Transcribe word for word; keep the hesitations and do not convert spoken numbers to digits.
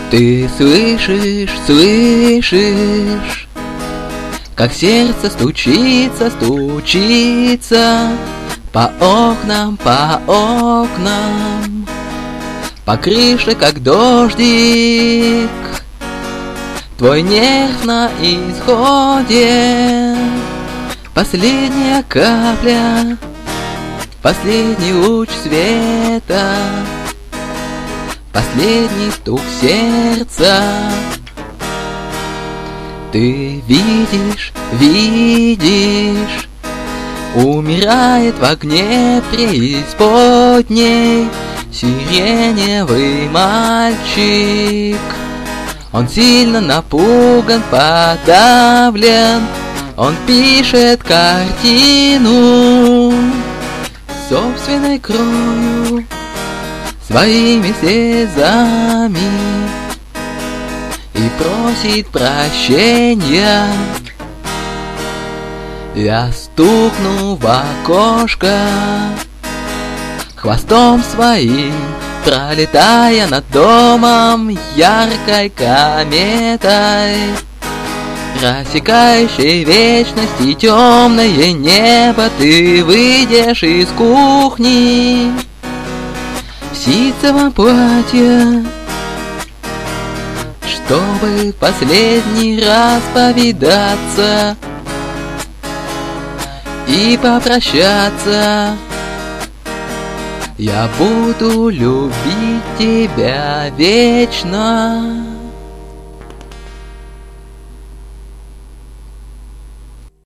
Ты слышишь, слышишь, как сердце стучится, стучится по окнам, по окнам, по крыше, как дождик. Твой нерв на исходе, последняя капля, последний луч света, последний стук сердца. Ты видишь, видишь, умирает в огне преисподней сиреневый мальчик. Он сильно напуган, подавлен, он пишет картину собственной кровью, своими слезами, и просит прощения. Я стукну в окошко хвостом своим, пролетая над домом яркой кометой, рассекающей вечность и темное небо. Ты выйдешь из кухни в ситцевом платье, чтобы последний раз повидаться и попрощаться. Я буду любить тебя вечно.